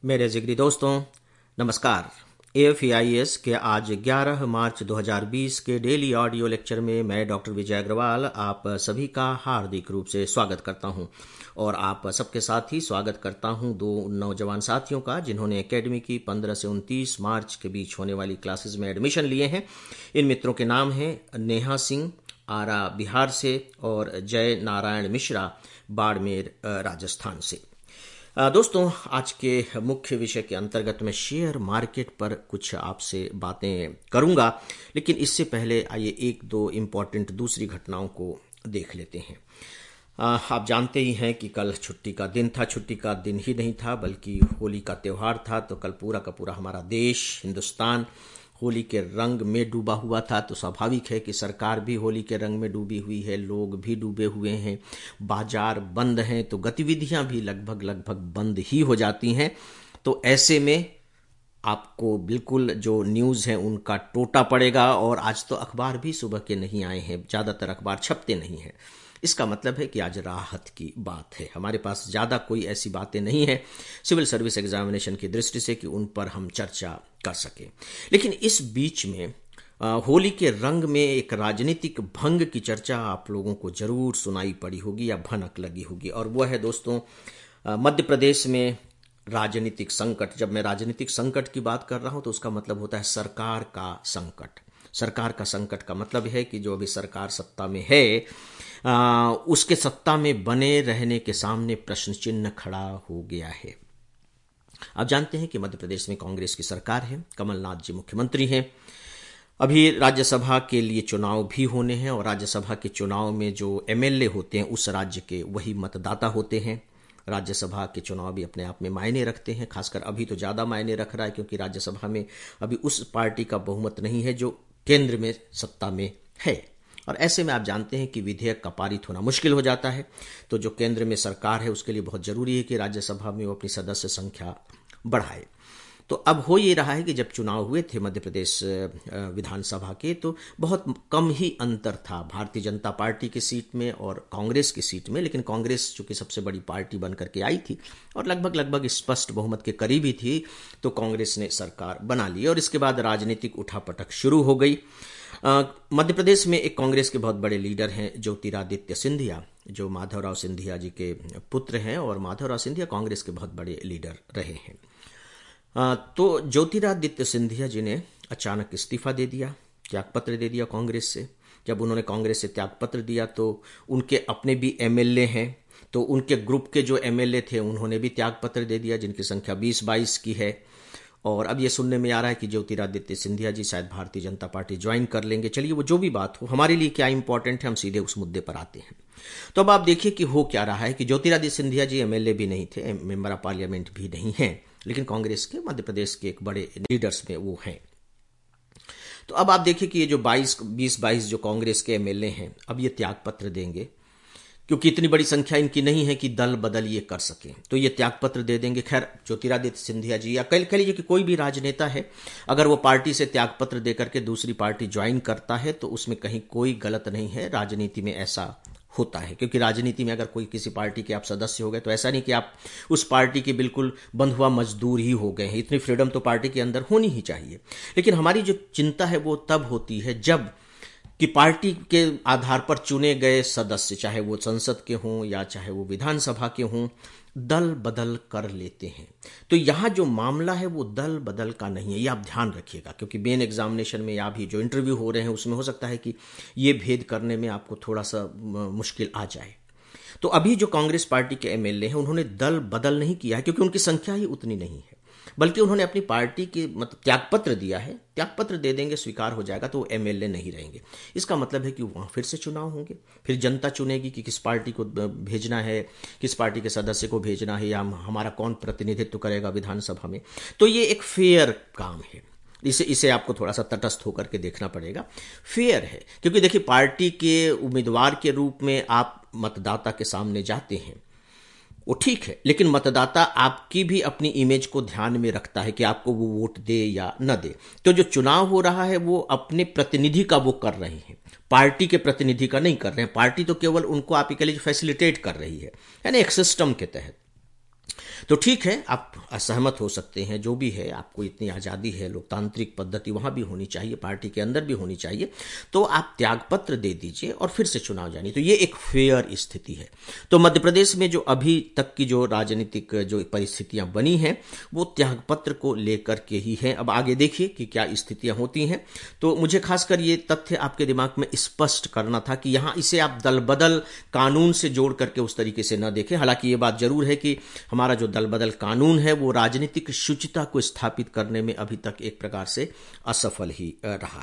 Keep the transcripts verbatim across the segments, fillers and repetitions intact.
मेरे जिगरी दोस्तों नमस्कार। एफ ए आई एस के आज ग्यारह मार्च दो हज़ार बीस के डेली ऑडियो लेक्चर में मैं डॉक्टर विजय अग्रवाल आप सभी का हार्दिक रूप से स्वागत करता हूं और आप सबके साथ ही स्वागत करता हूं दो नौजवान साथियों का जिन्होंने एकेडमी की पंद्रह से उनतीस मार्च के बीच होने वाली क्लासेस में एडमिशन लिए हैं। इन मित्रों के नाम हैं नेहा सिंह आरा बिहार से और जय नारायण मिश्रा बाड़मेर राजस्थान से। दोस्तों आज के मुख्य विषय के अंतर्गत मैं शेयर मार्केट पर कुछ आपसे बातें करूंगा, लेकिन इससे पहले आइए एक दो इम्पॉर्टेंट दूसरी घटनाओं को देख लेते हैं। आप जानते ही हैं कि कल छुट्टी का दिन था। छुट्टी का दिन ही नहीं था बल्कि होली का त्यौहार था। तो कल पूरा का पूरा हमारा देश हिंदुस्तान होली के रंग में डूबा हुआ था। तो स्वाभाविक है कि सरकार भी होली के रंग में डूबी हुई है, लोग भी डूबे हुए हैं, बाजार बंद हैं, तो गतिविधियां भी लगभग लगभग बंद ही हो जाती हैं। तो ऐसे में आपको बिल्कुल जो न्यूज़ है उनका टोटा पड़ेगा। और आज तो अखबार भी सुबह के नहीं आए हैं, ज़्यादातर अखबार छपते नहीं हैं। इसका मतलब है कि आज राहत की बात है। हमारे पास ज़्यादा कोई ऐसी बातें नहीं है सिविल सर्विस एग्जामिनेशन की दृष्टि से कि उन पर हम चर्चा कर सकें। लेकिन इस बीच में आ, होली के रंग में एक राजनीतिक भंग की चर्चा आप लोगों को जरूर सुनाई पड़ी होगी या भनक लगी होगी, और वह है दोस्तों मध्य प्रदेश में राजनीतिक संकट। जब मैं राजनीतिक संकट की बात कर रहा हूं तो उसका मतलब होता है सरकार का संकट। सरकार का संकट का मतलब है कि जो अभी सरकार सत्ता में है आ, उसके सत्ता में बने रहने के सामने प्रश्न चिन्ह खड़ा हो गया है। आप जानते हैं कि मध्य प्रदेश में कांग्रेस की सरकार है, कमलनाथ जी मुख्यमंत्री हैं। अभी राज्यसभा के लिए चुनाव भी होने हैं और राज्यसभा के चुनाव में जो एम एल ए होते हैं उस राज्य के वही मतदाता होते हैं। राज्यसभा के चुनाव भी अपने आप में मायने रखते हैं, खासकर अभी तो ज़्यादा मायने रख रहा है क्योंकि राज्यसभा में अभी उस पार्टी का बहुमत नहीं है जो केंद्र में सत्ता में है। और ऐसे में आप जानते हैं कि विधेयक का पारित होना मुश्किल हो जाता है। तो जो केंद्र में सरकार है उसके लिए बहुत जरूरी है कि राज्यसभा में वो अपनी सदस्य संख्या बढ़ाए। तो अब हो ये रहा है कि जब चुनाव हुए थे मध्य प्रदेश विधानसभा के तो बहुत कम ही अंतर था भारतीय जनता पार्टी की सीट में और कांग्रेस की सीट में। लेकिन कांग्रेस चूंकि सबसे बड़ी पार्टी बन करके आई थी और लगभग लगभग स्पष्ट बहुमत के करीब ही थी, तो कांग्रेस ने सरकार बना ली और इसके बाद राजनीतिक उठापटक शुरू हो गई। मध्य प्रदेश में एक कांग्रेस के बहुत बड़े लीडर हैं ज्योतिरादित्य सिंधिया, जो माधवराव सिंधिया जी के पुत्र हैं और माधवराव सिंधिया कांग्रेस के बहुत बड़े लीडर रहे हैं। तो ज्योतिरादित्य सिंधिया जी ने अचानक इस्तीफा दे दिया, त्यागपत्र दे दिया कांग्रेस से। जब उन्होंने कांग्रेस से त्यागपत्र दिया तो उनके अपने भी एम एल ए हैं, तो उनके ग्रुप के जो एम एल ए थे उन्होंने भी त्यागपत्र दे दिया जिनकी संख्या बीस बाईस की है। और अब ये सुनने में आ रहा है कि ज्योतिरादित्य सिंधिया जी शायद भारतीय जनता पार्टी ज्वाइन कर लेंगे। चलिए वो जो भी बात हो, हमारे लिए क्या इंपॉर्टेंट है, हम सीधे उस मुद्दे पर आते हैं। तो अब आप देखिए कि हो क्या रहा है कि Jyotiraditya Scindia ji M L A भी नहीं थे, मेंबर ऑफ पार्लियामेंट भी नहीं हैं, लेकिन कांग्रेस के मध्य प्रदेश के एक बड़े लीडर्स में वो हैं। तो अब आप देखिए कि ये जो बाईस बीस बाईस जो कांग्रेस के एम एल ए हैं अब ये त्यागपत्र देंगे क्योंकि इतनी बड़ी संख्या इनकी नहीं है कि दल बदल ये कर सके, तो ये त्यागपत्र दे देंगे। खैर ज्योतिरादित्य सिंधिया जी या कह कह लीजिए कि कोई भी राजनेता है, अगर वो पार्टी से त्यागपत्र दे करके दूसरी पार्टी ज्वाइन करता है तो उसमें कहीं कोई गलत नहीं है। राजनीति में ऐसा होता है क्योंकि राजनीति में अगर कोई किसी पार्टी के आप सदस्य हो गए तो ऐसा नहीं कि आप उस पार्टी के बिल्कुल बंधुआ मजदूर ही हो गए हैं। इतनी फ्रीडम तो पार्टी के अंदर होनी ही चाहिए। लेकिन हमारी जो चिंता है वो तब होती है जब कि पार्टी के आधार पर चुने गए सदस्य, चाहे वो संसद के हों या चाहे वो विधानसभा के हों, दल बदल कर लेते हैं। तो यहाँ जो मामला है वो दल बदल का नहीं है, ये आप ध्यान रखिएगा क्योंकि मेन एग्जामिनेशन में या भी जो इंटरव्यू हो रहे हैं उसमें हो सकता है कि ये भेद करने में आपको थोड़ा सा मुश्किल आ जाए। तो अभी जो कांग्रेस पार्टी के एम एल ए हैं उन्होंने दल बदल नहीं किया है क्योंकि उनकी संख्या ही उतनी नहीं है, बल्कि उन्होंने अपनी पार्टी के मतलब त्यागपत्र दिया है। त्यागपत्र दे देंगे, स्वीकार हो जाएगा तो वो एम एल ए नहीं रहेंगे। इसका मतलब है कि वहाँ फिर से चुनाव होंगे, फिर जनता चुनेगी कि किस पार्टी को भेजना है, किस पार्टी के सदस्य को भेजना है या हमारा कौन प्रतिनिधित्व करेगा विधानसभा में। तो ये एक फेयर काम है, इसे इसे आपको थोड़ा सा तटस्थ होकर के देखना पड़ेगा। फेयर है क्योंकि देखिए पार्टी के उम्मीदवार के रूप में आप मतदाता के सामने जाते हैं, वो ठीक है, लेकिन मतदाता आपकी भी अपनी इमेज को ध्यान में रखता है कि आपको वो वोट दे या न दे। तो जो चुनाव हो रहा है वो अपने प्रतिनिधि का वो कर रहे हैं, पार्टी के प्रतिनिधि का नहीं कर रहे हैं। पार्टी तो केवल उनको आप कह लीजिए फैसिलिटेट कर रही है, यानी एक सिस्टम के तहत। तो ठीक है, आप असहमत हो सकते हैं, जो भी है, आपको इतनी आज़ादी है, लोकतांत्रिक पद्धति वहाँ भी होनी चाहिए, पार्टी के अंदर भी होनी चाहिए, तो आप त्यागपत्र दे दीजिए और फिर से चुनाव जानिए। तो ये एक फेयर स्थिति है। तो मध्य प्रदेश में जो अभी तक की जो राजनीतिक जो परिस्थितियां बनी हैं वो त्यागपत्र को लेकर के ही हैं। अब आगे देखिए कि क्या स्थितियां होती हैं। तो मुझे खासकर ये तथ्य आपके दिमाग में स्पष्ट करना था कि यहाँ इसे आप दल बदल कानून से जोड़ करके उस तरीके से न देखें। हालांकि ये बात जरूर है कि हमारा जो दल बदल कानून है वो राजनीतिक शुचिता को स्थापित करने में अभी तक एक प्रकार से असफल ही रहा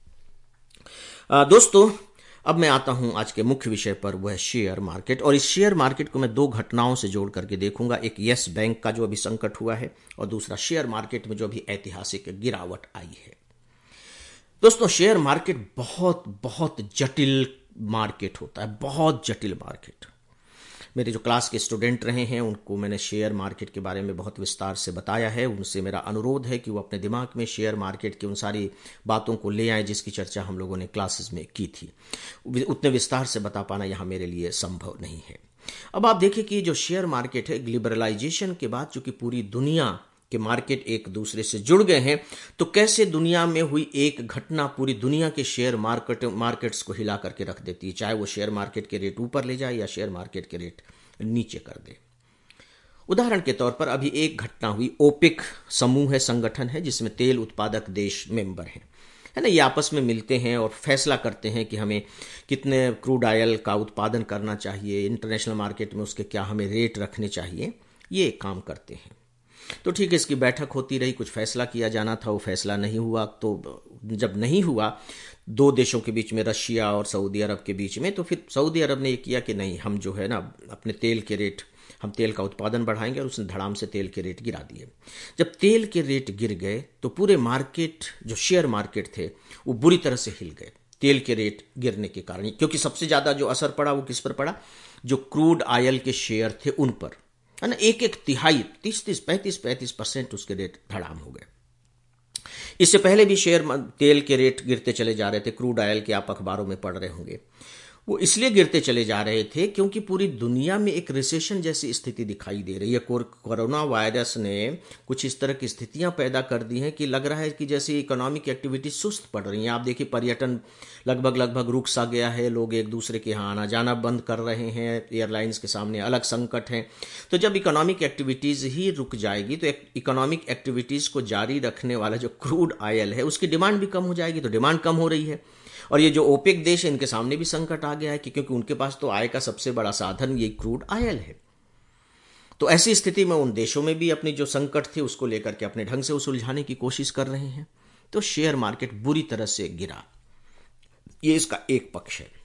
है। दोस्तों, अब मैं आता हूं आज के मुख्य विषय पर, वह शेयर मार्केट। और इस शेयर मार्केट को मैं दो घटनाओं से जोड़ करके देखूंगा। एक यस बैंक का जो अभी संकट हुआ है और दूसरा शेयर मार्केट में जो अभी ऐतिहासिक गिरावट आई है। दोस्तों, शेयर मार्केट बहुत बहुत जटिल मार्केट होता है, बहुत जटिल मार्केट। मेरे जो क्लास के स्टूडेंट रहे हैं उनको मैंने शेयर मार्केट के बारे में बहुत विस्तार से बताया है। उनसे मेरा अनुरोध है कि वो अपने दिमाग में शेयर मार्केट की उन सारी बातों को ले आएं जिसकी चर्चा हम लोगों ने क्लासेस में की थी। उतने विस्तार से बता पाना यहाँ मेरे लिए संभव नहीं है। अब आप देखिए कि जो शेयर मार्केट है, लिबरलाइजेशन के बाद चूंकि पूरी दुनिया कि मार्केट एक दूसरे से जुड़ गए हैं, तो कैसे दुनिया में हुई एक घटना पूरी दुनिया के शेयर मार्केट मार्केट्स को हिला करके रख देती है, चाहे वो शेयर मार्केट के रेट ऊपर ले जाए या शेयर मार्केट के रेट नीचे कर दे। उदाहरण के तौर पर अभी एक घटना हुई। ओपेक समूह है, संगठन है जिसमें तेल उत्पादक देश मेंबर हैं, है ना। ये आपस में मिलते हैं और फैसला करते हैं कि हमें कितने क्रूड ऑयल का उत्पादन करना चाहिए, इंटरनेशनल मार्केट में उसके क्या हमें रेट रखने चाहिए, ये काम करते हैं। तो ठीक है, इसकी बैठक होती रही, कुछ फैसला किया जाना था, वो फैसला नहीं हुआ। तो जब नहीं हुआ दो देशों के बीच में, रशिया और सऊदी अरब के बीच में, तो फिर सऊदी अरब ने ये किया कि नहीं, हम जो है ना अपने तेल के रेट, हम तेल का उत्पादन बढ़ाएंगे, और उसने धड़ाम से तेल के रेट गिरा दिए। जब तेल के रेट गिर गए तो पूरे मार्केट, जो शेयर मार्केट थे, वो बुरी तरह से हिल गए तेल के रेट गिरने के कारण। क्योंकि सबसे ज्यादा जो असर पड़ा वो किस पर पड़ा? जो क्रूड ऑयल के शेयर थे उन पर, है ना। एक एक तिहाई, तीस तीस पैंतीस पैंतीस परसेंट उसके रेट धड़ाम हो गए। इससे पहले भी शेयर तेल के रेट गिरते चले जा रहे थे, क्रूड ऑयल के आप अखबारों में पढ़ रहे होंगे। वो इसलिए गिरते चले जा रहे थे क्योंकि पूरी दुनिया में एक रिसेशन जैसी स्थिति दिखाई दे रही है। कोरोना वायरस ने कुछ इस तरह की स्थितियां पैदा कर दी हैं कि लग रहा है कि जैसे इकोनॉमिक एक्टिविटी सुस्त पड़ रही हैं। आप देखिए, पर्यटन लगभग लगभग रुक सा गया है, लोग एक दूसरे के यहाँ आना जाना बंद कर रहे हैं, एयरलाइंस के सामने अलग संकट है। तो जब इकोनॉमिक एक्टिविटीज ही रुक जाएगी तो इकोनॉमिक एक्टिविटीज को जारी रखने वाला जो क्रूड ऑयल है उसकी डिमांड भी कम हो जाएगी। तो डिमांड कम हो रही है, और ये जो ओपेक देश है इनके सामने भी संकट आ गया है कि क्योंकि उनके पास तो आय का सबसे बड़ा साधन ये क्रूड ऑयल है। तो ऐसी स्थिति में उन देशों में भी अपनी जो संकट थे उसको लेकर के अपने ढंग से सुलझाने की कोशिश कर रहे हैं। तो शेयर मार्केट बुरी तरह से गिरा। ये इसका एक पक्ष है।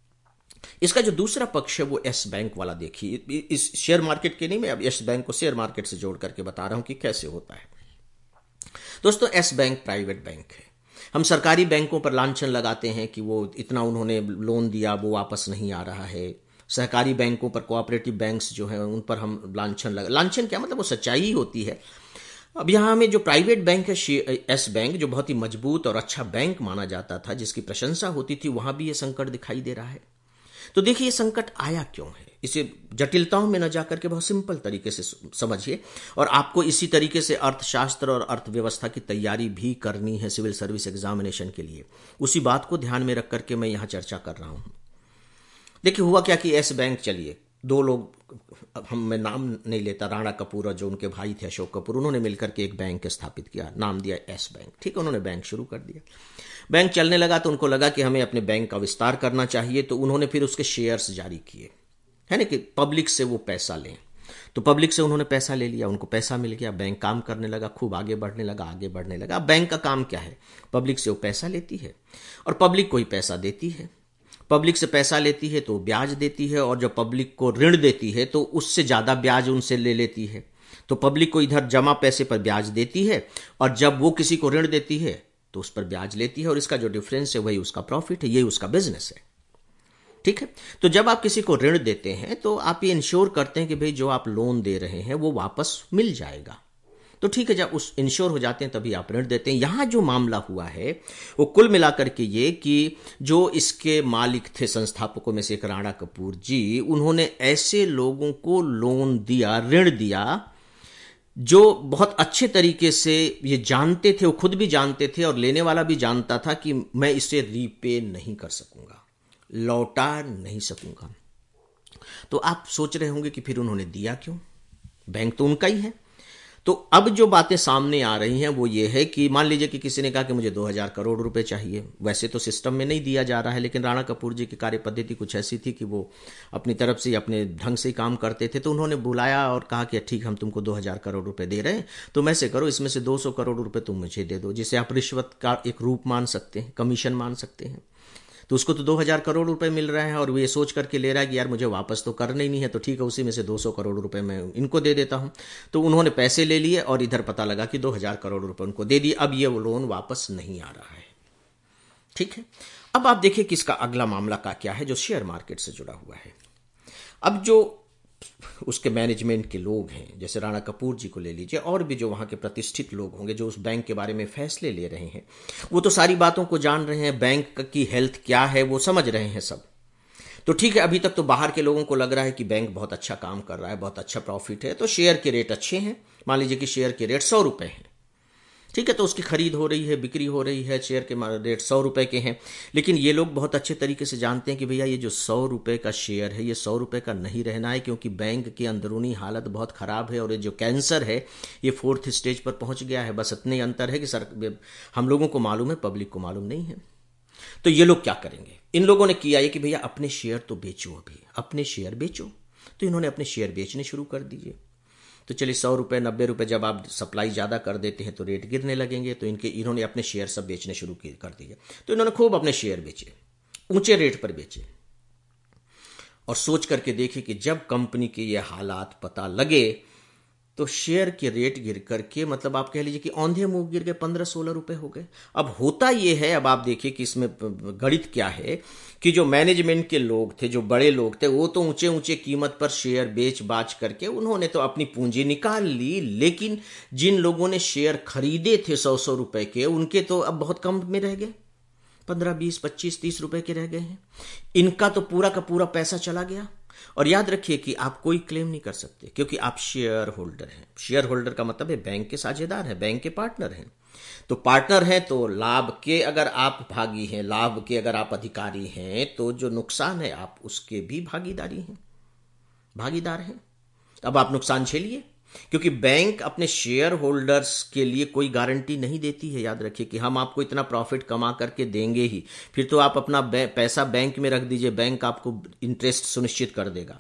इसका जो दूसरा पक्ष है वो यस बैंक वाला देखिए। इस शेयर मार्केट के नहीं, मैं अब यस बैंक को शेयर मार्केट से जोड़ करके बता रहा हूं कि कैसे होता है। दोस्तों, यस बैंक प्राइवेट बैंक है। हम सरकारी बैंकों पर लांछन लगाते हैं कि वो इतना उन्होंने लोन दिया, वो वापस नहीं आ रहा है। सहकारी बैंकों पर, कोऑपरेटिव बैंक्स जो हैं उन पर हम लांछन लगा लांछन क्या मतलब, वो सच्चाई ही होती है। अब यहाँ में जो प्राइवेट बैंक है यस बैंक, जो बहुत ही मजबूत और अच्छा बैंक माना जाता था, जिसकी प्रशंसा होती थी, वहां भी ये संकट दिखाई दे रहा है। तो देखिए ये संकट आया क्यों है, इसे जटिलताओं में न जाकर के बहुत सिंपल तरीके से समझिए। और आपको इसी तरीके से अर्थशास्त्र और अर्थव्यवस्था की तैयारी भी करनी है सिविल सर्विस एग्जामिनेशन के लिए। उसी बात को ध्यान में रख करके मैं यहां चर्चा कर रहा हूं। देखिए हुआ क्या कि यस बैंक, चलिए दो लोग, हम मैं नाम नहीं लेता, राणा कपूर और जो उनके भाई थे अशोक कपूर, उन्होंने मिलकर के एक बैंक स्थापित किया, नाम दिया यस बैंक। ठीक है, उन्होंने बैंक शुरू कर दिया। बैंक चलने लगा तो उनको लगा कि हमें अपने बैंक का विस्तार करना चाहिए, तो उन्होंने फिर उसके शेयर्स जारी किए, है ना, कि पब्लिक से वो पैसा लें। तो पब्लिक से उन्होंने पैसा ले लिया, उनको पैसा मिल गया, बैंक काम करने लगा, खूब आगे बढ़ने लगा, आगे बढ़ने लगा। अब बैंक का काम क्या है? पब्लिक से वो पैसा लेती है और पब्लिक को ही पैसा देती है। पब्लिक से पैसा लेती है तो ब्याज देती है, और जब पब्लिक को ऋण देती है तो उससे ज्यादा ब्याज उनसे ले लेती है। तो पब्लिक को इधर जमा पैसे पर ब्याज देती है, और जब वो किसी को ऋण देती है तो उस पर ब्याज लेती है, और इसका जो डिफरेंस है वही उसका प्रॉफिट है, यही उसका बिजनेस है। ठीक है, तो जब आप किसी को ऋण देते हैं तो आप ये इंश्योर करते हैं कि भाई जो आप लोन दे रहे हैं वो वापस मिल जाएगा। तो ठीक है, जब उस इंश्योर हो जाते हैं तभी आप ऋण देते हैं। यहां जो मामला हुआ है वो कुल मिलाकर के ये कि जो इसके मालिक थे, संस्थापकों में से एक राणा कपूर जी, उन्होंने ऐसे लोगों को लोन दिया, ऋण दिया जो बहुत अच्छे तरीके से ये जानते थे, वो खुद भी जानते थे और लेने वाला भी जानता था कि मैं इसे रीपे नहीं कर सकूंगा, लौटा नहीं सकूंगा। तो आप सोच रहे होंगे कि फिर उन्होंने दिया क्यों, बैंक तो उनका ही है। तो अब जो बातें सामने आ रही हैं वो ये है कि मान लीजिए कि किसी ने कहा कि मुझे दो हज़ार करोड़ रुपए चाहिए। वैसे तो सिस्टम में नहीं दिया जा रहा है, लेकिन राणा कपूर जी की कार्य पद्धति कुछ ऐसी थी कि वो अपनी तरफ से अपने ढंग से ही काम करते थे। तो उन्होंने बुलाया और कहा कि ठीक, हम तुमको दो हज़ार करोड़ रुपए दे रहे हैं, तो मैं से करो, इसमें से दो सौ करोड़ रुपए तुम मुझे दे दो, जिसे आप रिश्वत का एक रूप मान सकते हैं, कमीशन मान सकते हैं। तो उसको तो दो हज़ार करोड़ रुपए मिल रहे हैं और वो ये सोच करके ले रहा है कि यार मुझे वापस तो करना ही नहीं है, तो ठीक है, उसी में से दो सौ करोड़ रुपए मैं इनको दे देता हूं। तो उन्होंने पैसे ले लिए और इधर पता लगा कि दो हज़ार करोड़ रुपए उनको दे दिए। अब ये वो लोन वापस नहीं आ रहा है। ठीक है, अब आप देखिए कि इसका अगला मामला का क्या है, जो शेयर मार्केट से जुड़ा हुआ है। अब जो उसके मैनेजमेंट के लोग हैं, जैसे राणा कपूर जी को ले लीजिए, और भी जो वहां के प्रतिष्ठित लोग होंगे जो उस बैंक के बारे में फैसले ले रहे हैं, वो तो सारी बातों को जान रहे हैं, बैंक की हेल्थ क्या है वो समझ रहे हैं सब। तो ठीक है, अभी तक तो बाहर के लोगों को लग रहा है कि बैंक बहुत अच्छा काम कर रहा है, बहुत अच्छा प्रॉफिट है, तो शेयर के रेट अच्छे हैं। मान लीजिए कि शेयर के रेट सौ रुपए हैं, ठीक है, तो उसकी खरीद हो रही है, बिक्री हो रही है, शेयर के रेट सौ रुपए के हैं। लेकिन ये लोग बहुत अच्छे तरीके से जानते हैं कि भैया ये जो सौ रुपए का शेयर है, ये सौ रुपए का नहीं रहना है, क्योंकि बैंक की अंदरूनी हालत बहुत खराब है और ये जो कैंसर है ये फोर्थ स्टेज पर पहुंच गया है। बस इतने अंतर है कि सर हम लोगों को मालूम है, पब्लिक को मालूम नहीं है। तो ये लोग क्या करेंगे, इन लोगों ने किया है कि भैया अपने शेयर तो बेचो, अभी अपने शेयर बेचो। तो इन्होंने अपने शेयर बेचने शुरू कर दिए। तो चलिए, सौ रुपए नब्बे रुपए जब आप सप्लाई ज़्यादा कर देते हैं तो रेट गिरने लगेंगे। तो इनके इन्होंने अपने शेयर सब बेचने शुरू कर दिए। तो इन्होंने खूब अपने शेयर बेचे, ऊंचे रेट पर बेचे, और सोच करके देखे कि जब कंपनी के ये हालात पता लगे तो शेयर के रेट गिर करके, मतलब आप कह लीजिए कि औंधे मुंह गिर गए, पंद्रह सोलह रुपए हो गए। अब होता ये है, अब आप देखिए कि इसमें गणित क्या है, कि जो मैनेजमेंट के लोग थे, जो बड़े लोग थे, वो तो ऊंचे ऊंचे कीमत पर शेयर बेच बाच करके उन्होंने तो अपनी पूंजी निकाल ली। लेकिन जिन लोगों ने शेयर खरीदे थे सौ सौ रुपए के, उनके तो अब बहुत कम में रह गए, पंद्रह बीस पच्चीस तीस रुपए के रह गए हैं। इनका तो पूरा का पूरा पैसा चला गया। और याद रखिए कि आप कोई क्लेम नहीं कर सकते, क्योंकि आप शेयर होल्डर हैं। शेयर होल्डर का मतलब है बैंक के साझेदार हैं, बैंक के पार्टनर हैं। तो पार्टनर हैं तो लाभ के अगर आप भागी हैं, लाभ के अगर आप अधिकारी हैं, तो जो नुकसान है आप उसके भी भागीदारी हैं, भागीदार हैं। अब आप नुकसान झेलिए, क्योंकि बैंक अपने शेयर होल्डर्स के लिए कोई गारंटी नहीं देती है। याद रखिए कि हम आपको इतना प्रॉफिट कमा करके देंगे ही, फिर तो आप अपना पैसा बैंक में रख दीजिए, बैंक आपको इंटरेस्ट सुनिश्चित कर देगा।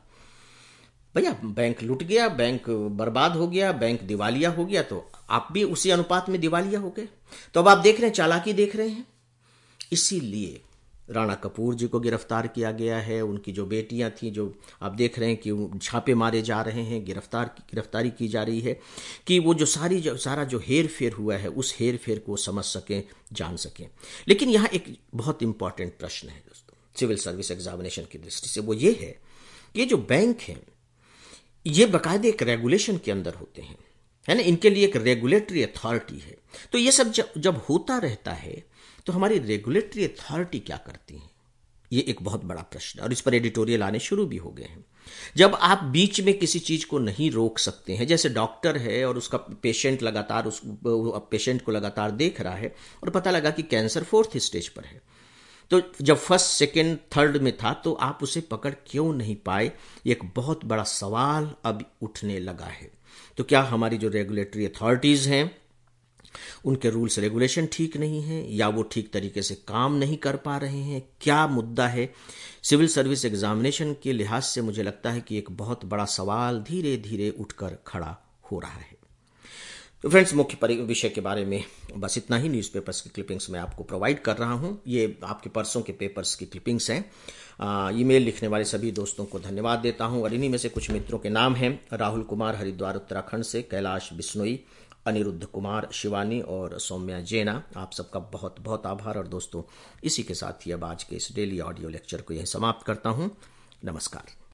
भैया बैंक लूट गया, बैंक बर्बाद हो गया, बैंक दिवालिया हो गया, तो आप भी उसी अनुपात में दिवालिया हो गए। तो अब आप देख रहे हैं, चालाकी देख रहे हैं। इसीलिए राणा कपूर जी को गिरफ्तार किया गया है। उनकी जो बेटियां थी, जो आप देख रहे हैं कि छापे मारे जा रहे हैं, गिरफ्तार गिरफ्तारी की जा रही है, कि वो जो सारी जो सारा जो हेर फेर हुआ है, उस हेर फेर को समझ सकें, जान सकें। लेकिन यहाँ एक बहुत इंपॉर्टेंट प्रश्न है दोस्तों, सिविल सर्विस एग्जामिनेशन की दृष्टि से, वो ये है कि ये जो बैंक हैं, ये बाकायदे एक रेगुलेशन के अंदर होते हैं, है ना, इनके लिए एक रेगुलेटरी अथॉरिटी है। तो ये सब जब, जब होता रहता है तो हमारी रेगुलेटरी अथॉरिटी क्या करती है, ये एक बहुत बड़ा प्रश्न है, और इस पर एडिटोरियल आने शुरू भी हो गए हैं। जब आप बीच में किसी चीज को नहीं रोक सकते हैं, जैसे डॉक्टर है और उसका पेशेंट लगातार उस पेशेंट को लगातार देख रहा है और पता लगा कि कैंसर फोर्थ स्टेज पर है, तो जब फर्स्ट सेकेंड थर्ड में था तो आप उसे पकड़ क्यों नहीं पाए, एक बहुत बड़ा सवाल अब उठने लगा है। तो क्या हमारी जो रेगुलेटरी अथॉरिटीज हैं, उनके रूल्स रेगुलेशन ठीक नहीं है, या वो ठीक तरीके से काम नहीं कर पा रहे हैं, क्या मुद्दा है? सिविल सर्विस एग्जामिनेशन के लिहाज से मुझे लगता है कि एक बहुत बड़ा सवाल धीरे धीरे उठकर खड़ा हो रहा है। तो फ्रेंड्स, मुख्य विषय के बारे में बस इतना ही। न्यूज़पेपर्स की क्लिपिंग्स मैं आपको प्रोवाइड कर रहा हूं। ये आपके परसों के पेपर्स की क्लिपिंग्स हैं। ईमेल लिखने वाले सभी दोस्तों को धन्यवाद देता हूं, और इन्हीं में से कुछ मित्रों के नाम हैं: राहुल कुमार हरिद्वार उत्तराखंड से, कैलाश बिश्नोई, अनिरुद्ध कुमार, शिवानी और सौम्या जैना। आप सबका बहुत बहुत आभार। और दोस्तों, इसी के साथ ही अब आज के इस डेली ऑडियो लेक्चर को यहीं समाप्त करता हूं। नमस्कार।